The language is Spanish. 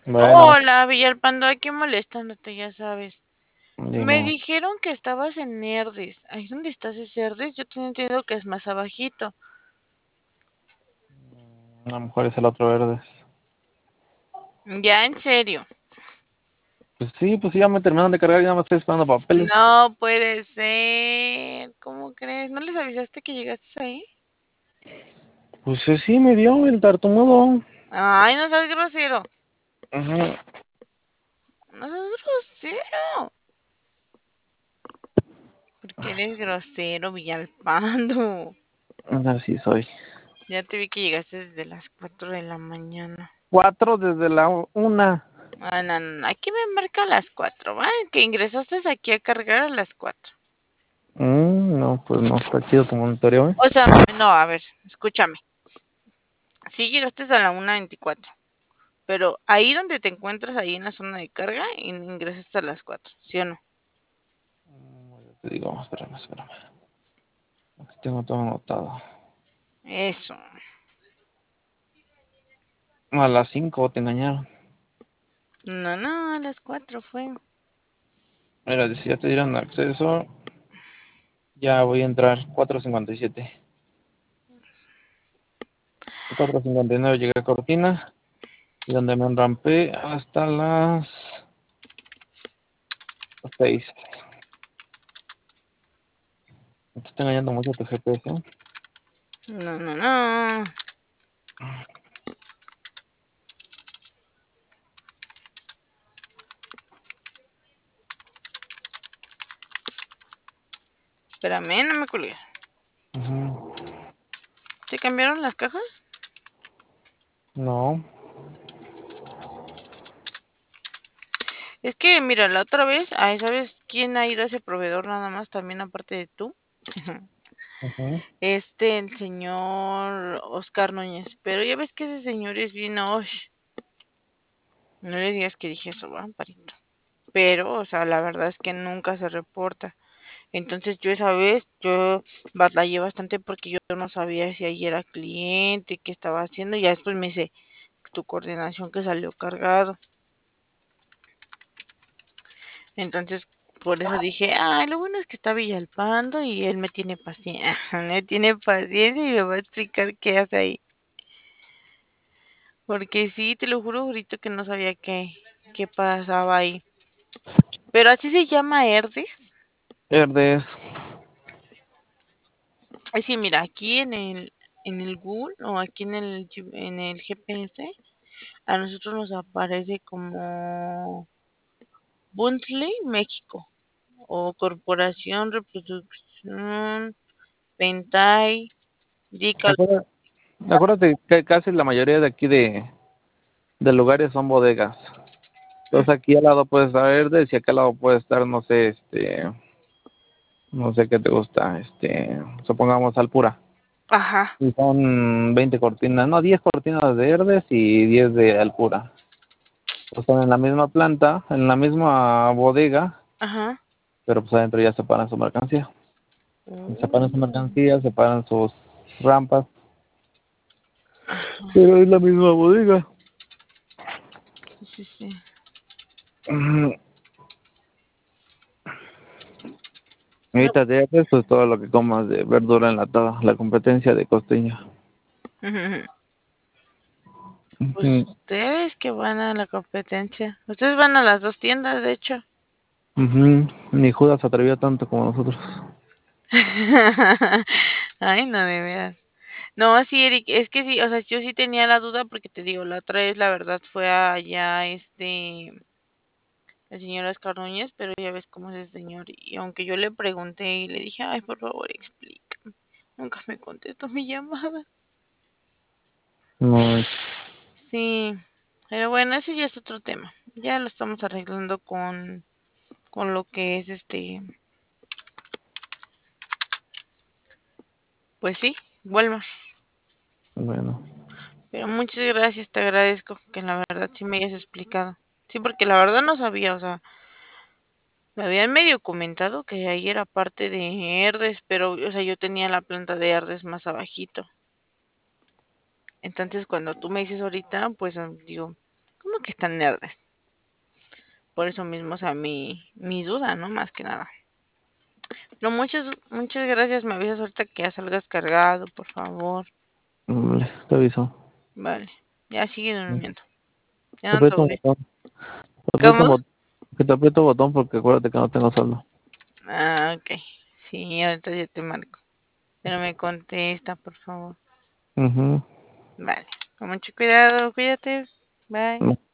Bueno, Hola, Villalpando, aquí molestándote, ya sabes. Me dime, dijeron que estabas en Herdes. Ahí donde estás es Herdes, yo tenía entendido que es más abajito. a lo mejor es el otro verde. Ya, en serio. Pues sí, ya me terminaron de cargar, ya me estoy esperando papeles. No puede ser. ¿Cómo crees? ¿No les avisaste que llegaste ahí? Pues sí, me dio el tartamudo. Ay, no seas grosero. Ajá, No seas grosero. Porque eres grosero, Villalpando. así soy. Ya te vi que llegaste desde las 4 de la mañana. 4 desde la 1. Ah, no, no, no, aquí me marca a las 4, ¿va? Que ingresaste aquí a cargar a las 4. No, pues no, está chido tu monitoreo, ¿eh? O sea, no, a ver, escúchame. Sí llegaste a la 1:24, pero ahí donde te encuentras, ahí en la zona de carga, ingresaste a las 4, ¿sí o no? Te digo, espérame. Aquí tengo todo anotado. Eso. A las 5 te engañaron. No, no, a las 4 fue. Mira, si ya te dieron acceso, ya voy a entrar. 4:57. 4:59 llegué a Cortina. Y donde me enrampé hasta las 6. Me está engañando mucho tu GPS, ¿eh? No, no, no. Espérame, no me cuelgues. Ujú. ¿Se cambiaron las cajas? No. Es que, mira, la otra vez, ay, ¿sabes quién ha ido a ese proveedor nada más también aparte de tú? Ujú. El señor Oscar Núñez. Pero ya ves que ese señor es bien, osh. No le digas que dije eso, va, Parito. Pero, o sea, la verdad es que nunca se reporta. Entonces yo esa vez, yo batallé bastante porque yo no sabía si ahí era cliente, qué estaba haciendo. Y ya después me dice tu coordinación que salió cargado. Entonces, por eso dije, ay, lo bueno es que está Villalpando y él me tiene paciencia, me tiene paciencia y me va a explicar qué hace ahí. Porque sí, te lo juro, ahorita que no sabía qué pasaba ahí. Pero así se llama Herdes. Verdes. Es sí, mira, aquí en el Google o aquí en el GPS, a nosotros nos aparece como Buntley, México, o Corporación Reproducción Pentai, Dical. Acuérdate que casi la mayoría de aquí de lugares son bodegas. Entonces aquí al lado puede estar Verdes y acá al lado puede estar, no sé, no sé qué te gusta, supongamos Alpura. Ajá, Y son 20 cortinas, no, 10 cortinas de Verdes y 10 de Alpura. Están en la misma planta, en la misma bodega, ajá. pero pues adentro ya separan su mercancía. Separan su Mm, mercancía, separan sus rampas, pero es la misma bodega. sí, sí, sí. Ujú. Ahorita de Verdes, pues todo lo que comas de verdura enlatada, la competencia de costeña. Pues Ujú. ustedes que van a la competencia. Ustedes van a las dos tiendas, de hecho. Ujú. Ni Judas se atrevió tanto como nosotros. Ay, no, de veras. No, sí, Eric, es que sí, o sea, yo sí tenía la duda porque te digo, la otra vez la verdad fue allá el señor Oscar Núñez, pero ya ves cómo es el señor. Y aunque yo le pregunté y le dije, ay, por favor, explícame. Nunca me contestó mi llamada. No, Sí, pero bueno, ese ya es otro tema. Ya lo estamos arreglando con lo que es pues sí, Walmart. bueno, Pero muchas gracias, te agradezco que la verdad sí me hayas explicado. Sí, porque la verdad no sabía, o sea, me habían medio comentado que ahí era parte de Herdes, pero, o sea, yo tenía la planta de Herdes más abajito. Entonces, cuando tú me dices ahorita, pues digo, como que están nerdes. Por eso mismo, o sea, mi duda, ¿no? Más que nada. Pero muchas gracias. Me avisas ahorita que ya salgas cargado, por favor. Vale, te aviso. Vale. Ya sigue durmiendo. Te Ya no te aprieto un voy. botón, te aprieto un ¿Cómo? botón, que te aprieto un botón porque acuérdate que no tengo saldo. Ah, ok. Sí, ahorita ya te marco. Pero me contesta, por favor. Ujú. Vale. Con mucho cuidado. Cuídate. Bye.